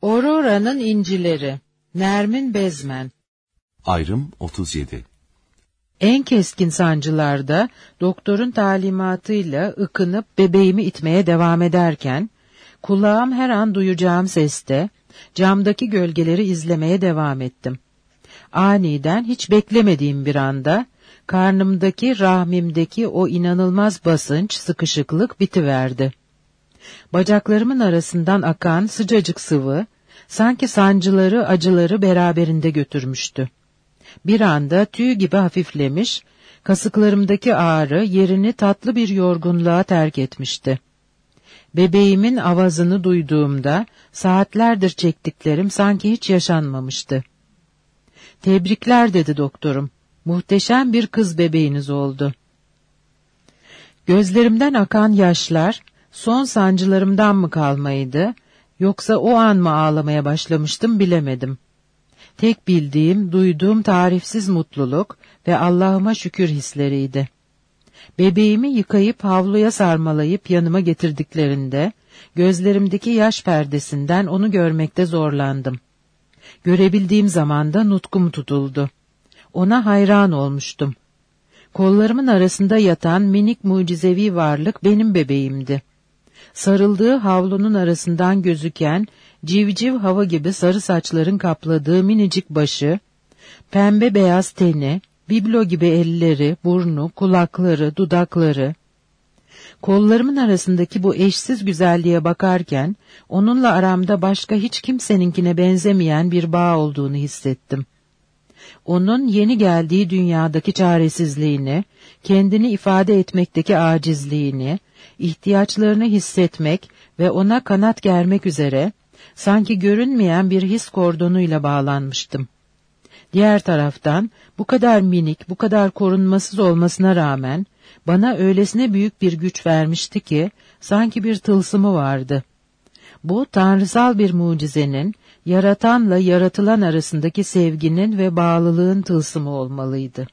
Aurora'nın incileri. Nermin Bezmen. Ayrım 37. En keskin sancılarda doktorun talimatıyla ıkınıp bebeğimi itmeye devam ederken, kulağım her an duyacağım seste, camdaki gölgeleri izlemeye devam ettim. Aniden hiç beklemediğim bir anda, karnımdaki, rahmimdeki o inanılmaz basınç, sıkışıklık bitiverdi. Bacaklarımın arasından akan sıcacık sıvı, sanki sancıları, acıları beraberinde götürmüştü. Bir anda tüy gibi hafiflemiş, kasıklarımdaki ağrı yerini tatlı bir yorgunluğa terk etmişti. Bebeğimin avazını duyduğumda saatlerdir çektiklerim sanki hiç yaşanmamıştı. "Tebrikler," dedi doktorum. "Muhteşem bir kız bebeğiniz oldu." Gözlerimden akan yaşlar son sancılarımdan mı kalmaydı, yoksa o an mı ağlamaya başlamıştım bilemedim. Tek bildiğim, duyduğum tarifsiz mutluluk ve Allah'ıma şükür hisleriydi. Bebeğimi yıkayıp havluya sarmalayıp yanıma getirdiklerinde, gözlerimdeki yaş perdesinden onu görmekte zorlandım. Görebildiğim zaman da nutkum tutuldu. Ona hayran olmuştum. Kollarımın arasında yatan minik mucizevi varlık benim bebeğimdi. Sarıldığı havlunun arasından gözüken civciv hava gibi sarı saçların kapladığı minicik başı, pembe beyaz teni, biblo gibi elleri, burnu, kulakları, dudakları. Kollarımın arasındaki bu eşsiz güzelliğe bakarken, onunla aramda başka hiç kimseninkine benzemeyen bir bağ olduğunu hissettim. Onun yeni geldiği dünyadaki çaresizliğini, kendini ifade etmekteki acizliğini, ihtiyaçlarını hissetmek ve ona kanat germek üzere, sanki görünmeyen bir his kordonuyla bağlanmıştım. Diğer taraftan, bu kadar minik, bu kadar korunmasız olmasına rağmen, bana öylesine büyük bir güç vermişti ki, sanki bir tılsımı vardı. Bu, tanrısal bir mucizenin, yaratanla yaratılan arasındaki sevginin ve bağlılığın tılsımı olmalıydı.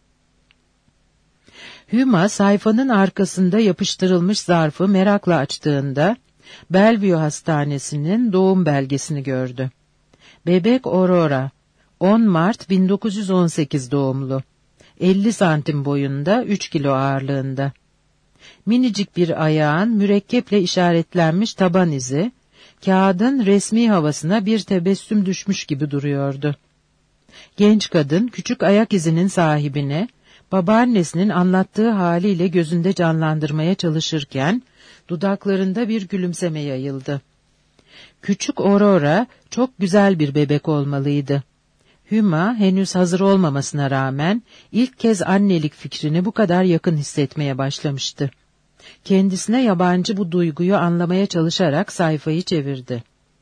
Hüma, sayfanın arkasında yapıştırılmış zarfı merakla açtığında, Bellevue Hastanesi'nin doğum belgesini gördü. Bebek Aurora, 10 Mart 1918 doğumlu, 50 santim boyunda, 3 kilo ağırlığında. Minicik bir ayağın mürekkeple işaretlenmiş taban izi, kağıdın resmi havasına bir tebessüm düşmüş gibi duruyordu. Genç kadın küçük ayak izinin sahibine, babaannesinin anlattığı haliyle gözünde canlandırmaya çalışırken, dudaklarında bir gülümseme yayıldı. Küçük Aurora çok güzel bir bebek olmalıydı. Hüma henüz hazır olmamasına rağmen ilk kez annelik fikrini bu kadar yakın hissetmeye başlamıştı. Kendisine yabancı bu duyguyu anlamaya çalışarak sayfayı çevirdi.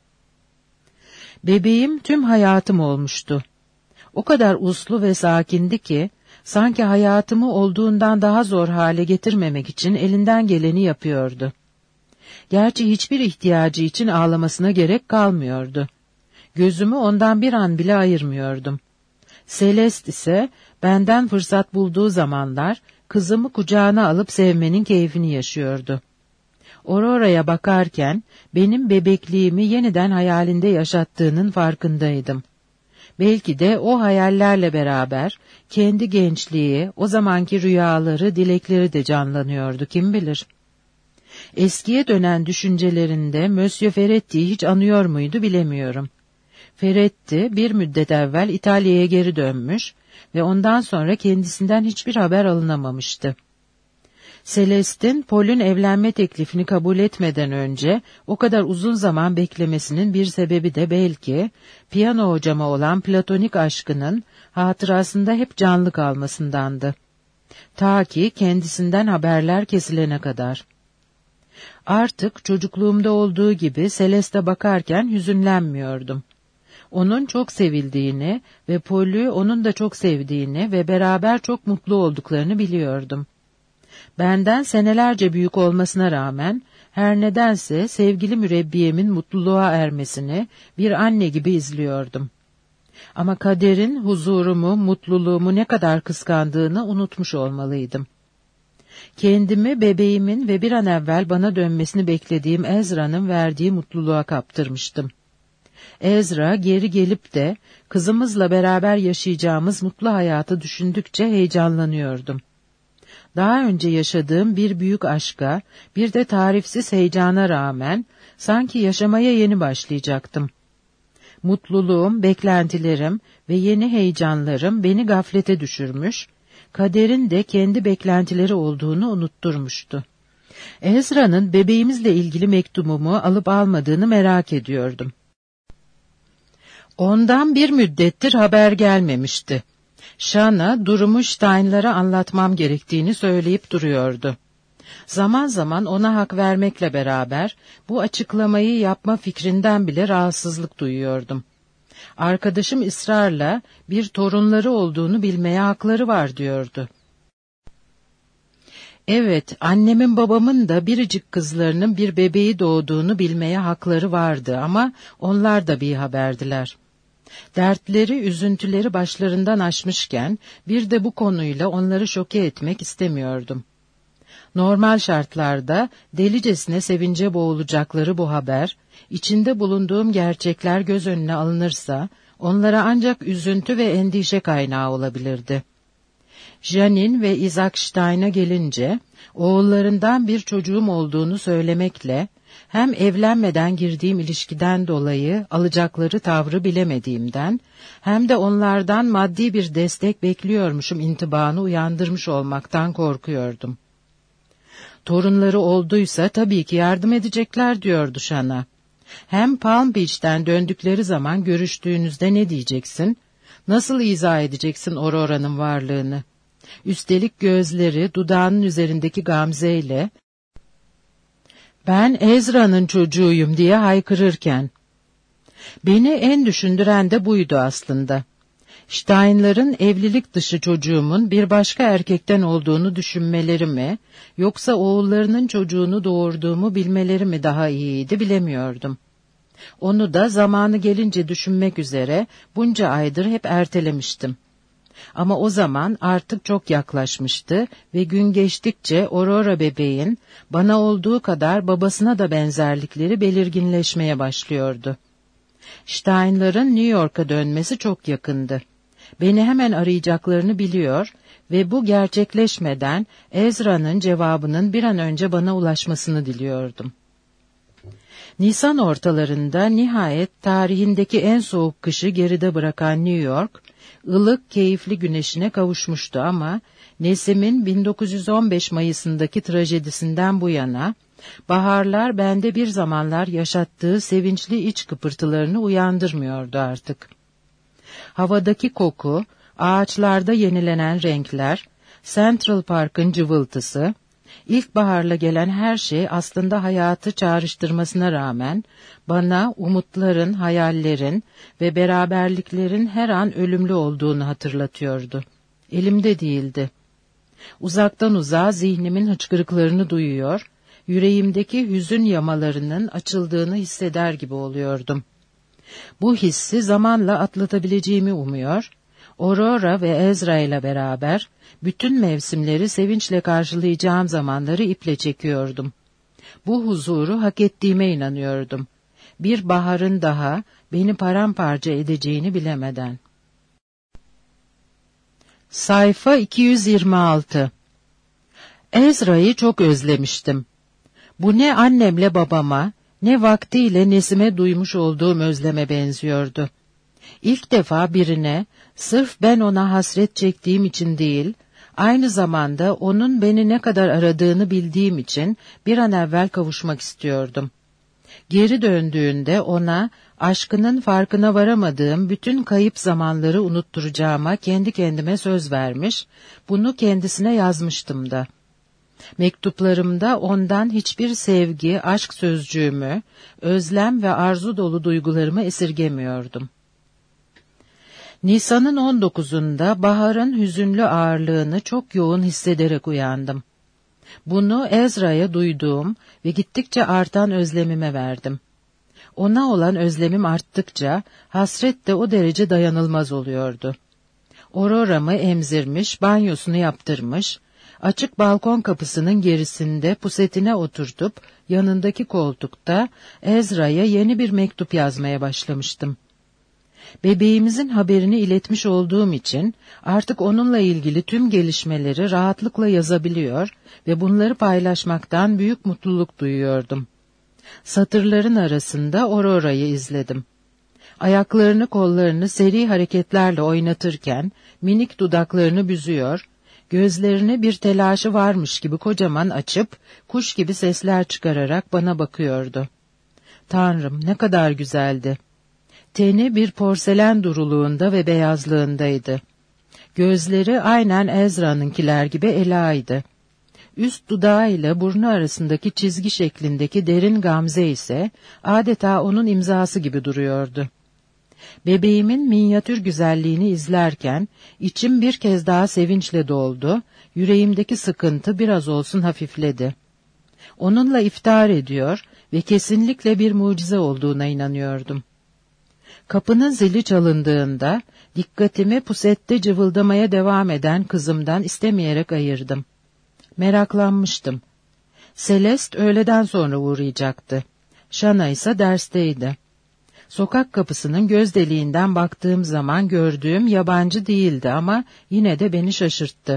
Bebeğim tüm hayatım olmuştu. O kadar uslu ve sakindi ki, sanki hayatımı olduğundan daha zor hale getirmemek için elinden geleni yapıyordu. Gerçi hiçbir ihtiyacı için ağlamasına gerek kalmıyordu. Gözümü ondan bir an bile ayırmıyordum. Celeste ise benden fırsat bulduğu zamanlar kızımı kucağına alıp sevmenin keyfini yaşıyordu. Aurora'ya bakarken benim bebekliğimi yeniden hayalinde yaşattığının farkındaydım. Belki de o hayallerle beraber kendi gençliği, o zamanki rüyaları, dilekleri de canlanıyordu, kim bilir. Eskiye dönen düşüncelerinde Monsieur Ferretti'yi hiç anıyor muydu bilemiyorum. Ferretti bir müddet evvel İtalya'ya geri dönmüş ve ondan sonra kendisinden hiçbir haber alınamamıştı. Celeste'in Paul'ün evlenme teklifini kabul etmeden önce o kadar uzun zaman beklemesinin bir sebebi de belki piyano hocama olan platonik aşkının hatırasında hep canlı kalmasındandı. Ta ki kendisinden haberler kesilene kadar. Artık çocukluğumda olduğu gibi Celeste'e bakarken hüzünlenmiyordum. Onun çok sevildiğini ve Paul'ü onun da çok sevdiğini ve beraber çok mutlu olduklarını biliyordum. Benden senelerce büyük olmasına rağmen her nedense sevgili mürebbiyemin mutluluğa ermesini bir anne gibi izliyordum. Ama kaderin huzurumu, mutluluğumu ne kadar kıskandığını unutmuş olmalıydım. Kendimi bebeğimin ve bir an evvel bana dönmesini beklediğim Ezra'nın verdiği mutluluğa kaptırmıştım. Ezra geri gelip de kızımızla beraber yaşayacağımız mutlu hayatı düşündükçe heyecanlanıyordum. Daha önce yaşadığım bir büyük aşka, bir de tarifsiz heyecana rağmen sanki yaşamaya yeni başlayacaktım. Mutluluğum, beklentilerim ve yeni heyecanlarım beni gaflete düşürmüş, kaderin de kendi beklentileri olduğunu unutturmuştu. Ezra'nın bebeğimizle ilgili mektubumu alıp almadığını merak ediyordum. Ondan bir müddettir haber gelmemişti. Shana durumu Stein'lara anlatmam gerektiğini söyleyip duruyordu. Zaman zaman ona hak vermekle beraber bu açıklamayı yapma fikrinden bile rahatsızlık duyuyordum. Arkadaşım ısrarla bir torunları olduğunu bilmeye hakları var diyordu. Evet, annemin babamın da biricik kızlarının bir bebeği doğduğunu bilmeye hakları vardı ama onlar da bir haberdiler. Dertleri, üzüntüleri başlarından aşmışken bir de bu konuyla onları şoke etmek istemiyordum. Normal şartlarda delicesine sevince boğulacakları bu haber, içinde bulunduğum gerçekler göz önüne alınırsa, onlara ancak üzüntü ve endişe kaynağı olabilirdi. Janine ve Isaac Stein'a gelince, oğullarından bir çocuğum olduğunu söylemekle, hem evlenmeden girdiğim ilişkiden dolayı alacakları tavrı bilemediğimden, hem de onlardan maddi bir destek bekliyormuşum intibanı uyandırmış olmaktan korkuyordum. Torunları olduysa tabii ki yardım edecekler diyordu Shana. Hem Palm Beach'ten döndükleri zaman görüştüğünüzde ne diyeceksin? Nasıl izah edeceksin Aurora'nın varlığını? Üstelik gözleri dudağının üzerindeki gamzeyle "Ben Ezra'nın çocuğuyum" diye haykırırken. Beni en düşündüren de buydu aslında. Stein'ların evlilik dışı çocuğumun bir başka erkekten olduğunu düşünmeleri mi, yoksa oğullarının çocuğunu doğurduğumu bilmeleri mi daha iyiydi bilemiyordum. Onu da zamanı gelince düşünmek üzere bunca aydır hep ertelemiştim. Ama o zaman artık çok yaklaşmıştı ve gün geçtikçe Aurora bebeğin bana olduğu kadar babasına da benzerlikleri belirginleşmeye başlıyordu. Stein'ların New York'a dönmesi çok yakındı. Beni hemen arayacaklarını biliyor ve bu gerçekleşmeden Ezra'nın cevabının bir an önce bana ulaşmasını diliyordum. Nisan ortalarında nihayet tarihindeki en soğuk kışı geride bırakan New York, ılık, keyifli güneşine kavuşmuştu ama Nesim'in 1915 Mayıs'ındaki trajedisinden bu yana, baharlar bende bir zamanlar yaşattığı sevinçli iç kıpırtılarını uyandırmıyordu artık. Havadaki koku, ağaçlarda yenilenen renkler, Central Park'ın cıvıltısı, ilkbaharla gelen her şey aslında hayatı çağrıştırmasına rağmen bana umutların, hayallerin ve beraberliklerin her an ölümlü olduğunu hatırlatıyordu. Elimde değildi. Uzaktan uzağa zihnimin hıçkırıklarını duyuyor, yüreğimdeki hüzün yamalarının açıldığını hisseder gibi oluyordum. Bu hissi zamanla atlatabileceğimi umuyor, Aurora ve Ezra ile beraber bütün mevsimleri sevinçle karşılayacağım zamanları iple çekiyordum. Bu huzuru hak ettiğime inanıyordum. Bir baharın daha beni paramparça edeceğini bilemeden. Sayfa 226. Ezra'yı çok özlemiştim. Bu ne annemle babama, ne vaktiyle Nesim'e duymuş olduğum özleme benziyordu. İlk defa birine, sırf ben ona hasret çektiğim için değil, aynı zamanda onun beni ne kadar aradığını bildiğim için bir an evvel kavuşmak istiyordum. Geri döndüğünde ona, aşkının farkına varamadığım bütün kayıp zamanları unutturacağıma kendi kendime söz vermiş, bunu kendisine yazmıştım da. Mektuplarımda ondan hiçbir sevgi, aşk sözcüğümü, özlem ve arzu dolu duygularımı esirgemiyordum. Nisan'ın 19'unda baharın hüzünlü ağırlığını çok yoğun hissederek uyandım. Bunu Ezra'ya duyduğum ve gittikçe artan özlemime verdim. Ona olan özlemim arttıkça hasret de o derece dayanılmaz oluyordu. Aurora'mı emzirmiş, banyosunu yaptırmış, Açık balkon kapısının gerisinde pusetine oturtup yanındaki koltukta Ezra'ya yeni bir mektup yazmaya başlamıştım. Bebeğimizin haberini iletmiş olduğum için artık onunla ilgili tüm gelişmeleri rahatlıkla yazabiliyor ve bunları paylaşmaktan büyük mutluluk duyuyordum. Satırların arasında Aurora'yı izledim. Ayaklarını kollarını seri hareketlerle oynatırken minik dudaklarını büzüyor, gözlerini bir telaşı varmış gibi kocaman açıp kuş gibi sesler çıkararak bana bakıyordu. Tanrım, ne kadar güzeldi. Teni bir porselen duruluğunda ve beyazlığındaydı. Gözleri aynen Ezra'nınkiler gibi ela'ydı. Üst dudağı ile burnu arasındaki çizgi şeklindeki derin gamze ise adeta onun imzası gibi duruyordu. Bebeğimin minyatür güzelliğini izlerken içim bir kez daha sevinçle doldu, yüreğimdeki sıkıntı biraz olsun hafifledi. Onunla iftihar ediyor ve kesinlikle bir mucize olduğuna inanıyordum. Kapının zili çalındığında dikkatimi pusette cıvıldamaya devam eden kızımdan istemeyerek ayırdım. Meraklanmıştım. Celeste öğleden sonra uğrayacaktı. Shana ise dersteydi. Sokak kapısının göz deliğinden baktığım zaman gördüğüm yabancı değildi ama yine de beni şaşırttı.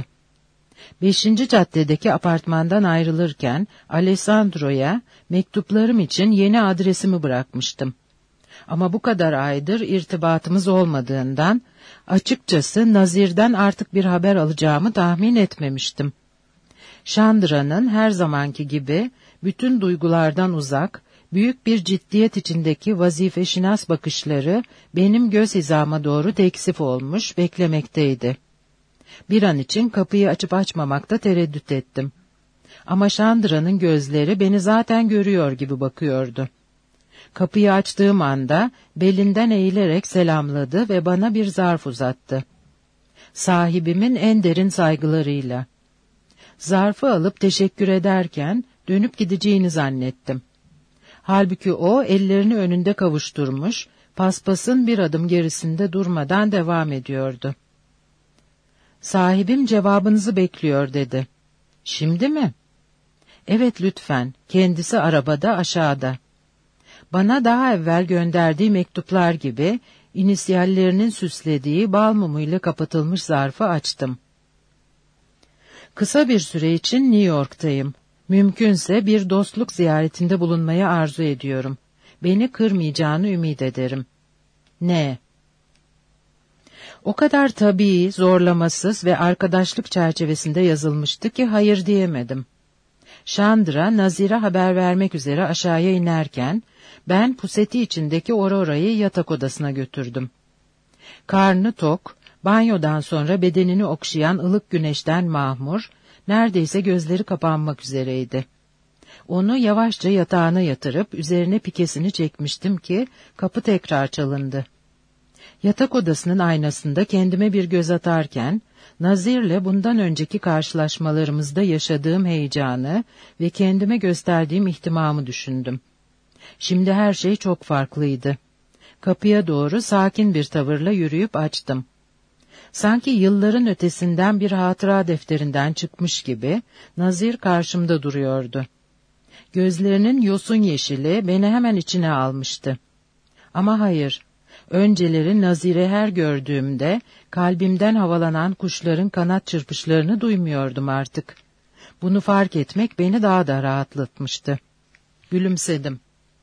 5. caddedeki apartmandan ayrılırken Alessandro'ya mektuplarım için yeni adresimi bırakmıştım. Ama bu kadar aydır irtibatımız olmadığından açıkçası Nazir'den artık bir haber alacağımı tahmin etmemiştim. Chandra'nın her zamanki gibi bütün duygulardan uzak, büyük bir ciddiyet içindeki vazifeşinas bakışları benim göz hizama doğru teksif olmuş, beklemekteydi. Bir an için kapıyı açıp açmamakta tereddüt ettim. Ama Chandra'nın gözleri beni zaten görüyor gibi bakıyordu. Kapıyı açtığım anda belinden eğilerek selamladı ve bana bir zarf uzattı. Sahibimin en derin saygılarıyla. Zarfı alıp teşekkür ederken dönüp gideceğini zannettim. Halbuki o ellerini önünde kavuşturmuş, paspasın bir adım gerisinde durmadan devam ediyordu. Sahibim cevabınızı bekliyor dedi. Şimdi mi? Evet lütfen, kendisi arabada aşağıda. Bana daha evvel gönderdiği mektuplar gibi inisyallerinin süslediği bal mumuyla kapatılmış zarfı açtım. Kısa bir süre için New York'tayım. Mümkünse bir dostluk ziyaretinde bulunmayı arzu ediyorum. Beni kırmayacağını ümit ederim. Ne? O kadar tabii, zorlamasız ve arkadaşlık çerçevesinde yazılmıştı ki hayır diyemedim. Chandra, Nazir'e haber vermek üzere aşağıya inerken, ben puseti içindeki Aurora'yı yatak odasına götürdüm. Karnı tok, banyodan sonra bedenini okşayan ılık güneşten mahmur, neredeyse gözleri kapanmak üzereydi. Onu yavaşça yatağına yatırıp üzerine pikesini çekmiştim ki kapı tekrar çalındı. Yatak odasının aynasında kendime bir göz atarken, Nazir'le bundan önceki karşılaşmalarımızda yaşadığım heyecanı ve kendime gösterdiğim ihtimamı düşündüm. Şimdi her şey çok farklıydı. Kapıya doğru sakin bir tavırla yürüyüp açtım. Sanki yılların ötesinden bir hatıra defterinden çıkmış gibi Nazir karşımda duruyordu. Gözlerinin yosun yeşili beni hemen içine almıştı. Ama hayır, önceleri Nazir'i her gördüğümde kalbimden havalanan kuşların kanat çırpışlarını duymuyordum artık. Bunu fark etmek beni daha da rahatlatmıştı. Gülümsedim.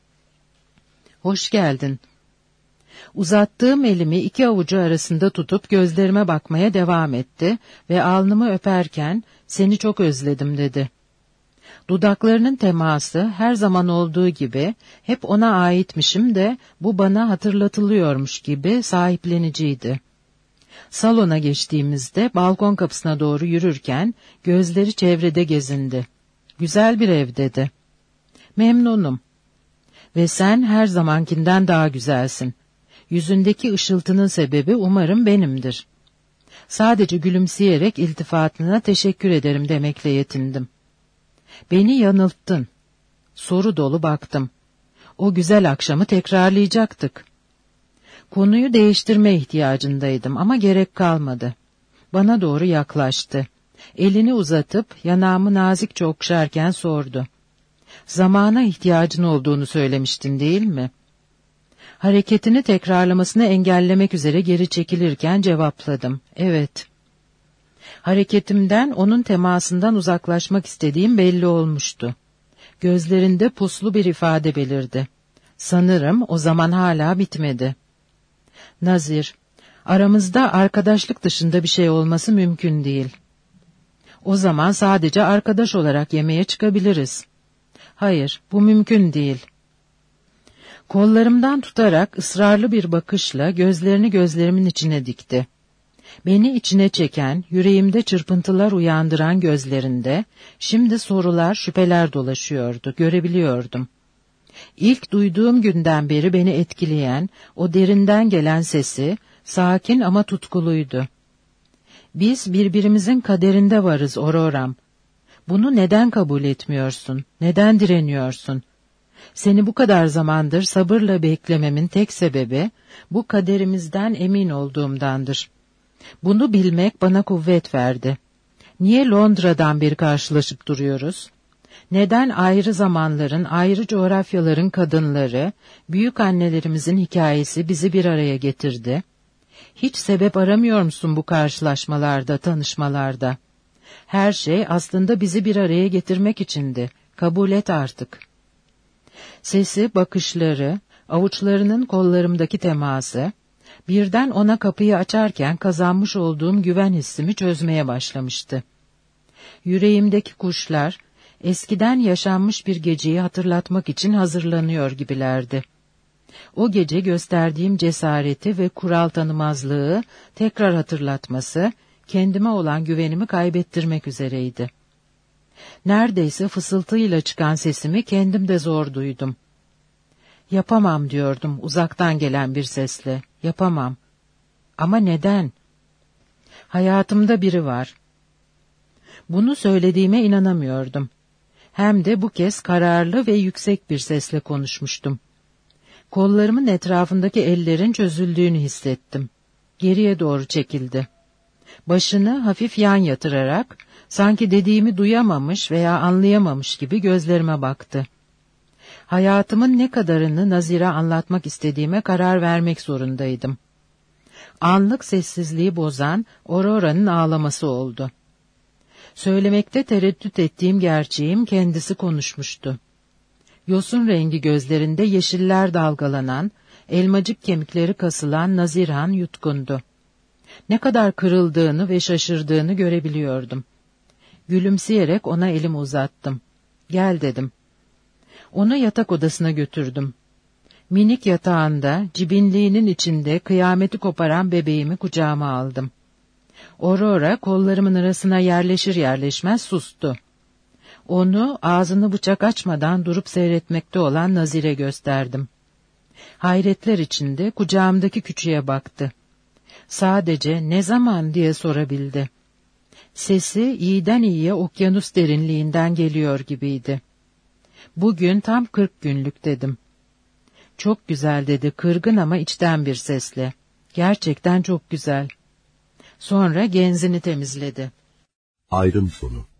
Hoş geldin. Uzattığım elimi iki avucu arasında tutup gözlerime bakmaya devam etti ve alnımı öperken seni çok özledim dedi. Dudaklarının teması her zaman olduğu gibi hep ona aitmişim de bu bana hatırlatılıyormuş gibi sahipleniciydi. Salona geçtiğimizde balkon kapısına doğru yürürken gözleri çevrede gezindi. Güzel bir ev dedi. Memnunum. Ve sen her zamankinden daha güzelsin. Yüzündeki ışıltının sebebi umarım benimdir. Sadece gülümseyerek iltifatına teşekkür ederim demekle yetindim. Beni yanılttın. Soru dolu baktım. O güzel akşamı tekrarlayacaktık. Konuyu değiştirme ihtiyacındaydım ama gerek kalmadı. Bana doğru yaklaştı. Elini uzatıp yanağımı nazikçe okşarken sordu. Zamana ihtiyacın olduğunu söylemiştin değil mi? Hareketini tekrarlamasını engellemek üzere geri çekilirken cevapladım. Evet. Hareketimden onun temasından uzaklaşmak istediğim belli olmuştu. Gözlerinde puslu bir ifade belirdi. Sanırım o zaman hala bitmedi. Nazir, aramızda arkadaşlık dışında bir şey olması mümkün değil. O zaman sadece arkadaş olarak yemeğe çıkabiliriz. Hayır, bu mümkün değil. Kollarımdan tutarak ısrarlı bir bakışla gözlerini gözlerimin içine dikti. Beni içine çeken, yüreğimde çırpıntılar uyandıran gözlerinde, şimdi sorular, şüpheler dolaşıyordu, görebiliyordum. İlk duyduğum günden beri beni etkileyen, o derinden gelen sesi, sakin ama tutkuluydu. Biz birbirimizin kaderinde varız Aurora'm. Bunu neden kabul etmiyorsun, neden direniyorsun? Seni bu kadar zamandır sabırla beklememin tek sebebi, bu kaderimizden emin olduğumdandır. Bunu bilmek bana kuvvet verdi. Niye Londra'dan beri karşılaşıp duruyoruz? Neden ayrı zamanların, ayrı coğrafyaların kadınları, büyük annelerimizin hikayesi bizi bir araya getirdi? Hiç sebep aramıyor musun bu karşılaşmalarda, tanışmalarda? Her şey aslında bizi bir araya getirmek içindi. Kabul et artık. Sesi, bakışları, avuçlarının kollarımdaki teması, birden ona kapıyı açarken kazanmış olduğum güven hissimi çözmeye başlamıştı. Yüreğimdeki kuşlar, eskiden yaşanmış bir geceyi hatırlatmak için hazırlanıyor gibilerdi. O gece gösterdiğim cesareti ve kural tanımazlığı tekrar hatırlatması, kendime olan güvenimi kaybettirmek üzereydi. Neredeyse fısıltıyla çıkan sesimi kendim de zor duydum. Yapamam diyordum uzaktan gelen bir sesle, yapamam. Ama neden? Hayatımda biri var. Bunu söylediğime inanamıyordum. Hem de bu kez kararlı ve yüksek bir sesle konuşmuştum. Kollarımın etrafındaki ellerin çözüldüğünü hissettim. Geriye doğru çekildi. Başını hafif yan yatırarak, sanki dediğimi duyamamış veya anlayamamış gibi gözlerime baktı. Hayatımın ne kadarını Nazir'e anlatmak istediğime karar vermek zorundaydım. Anlık sessizliği bozan Aurora'nın ağlaması oldu. Söylemekte tereddüt ettiğim gerçeğim kendisi konuşmuştu. Yosun rengi gözlerinde yeşiller dalgalanan, elmacık kemikleri kasılan Nazirhan yutkundu. Ne kadar kırıldığını ve şaşırdığını görebiliyordum. Gülümseyerek ona elimi uzattım. Gel dedim. Onu yatak odasına götürdüm. Minik yatağında, cibinliğinin içinde kıyameti koparan bebeğimi kucağıma aldım. Aurora kollarımın arasına yerleşir yerleşmez sustu. Onu ağzını bıçak açmadan durup seyretmekte olan Nazir'e gösterdim. Hayretler içinde kucağımdaki küçüğe baktı. Sadece ne zaman diye sorabildi. Sesi iyiden iyiye okyanus derinliğinden geliyor gibiydi. Bugün tam 40 günlük dedim. Çok güzel dedi, kırgın ama içten bir sesle. Gerçekten çok güzel. Sonra genzini temizledi. Ayrım sonu.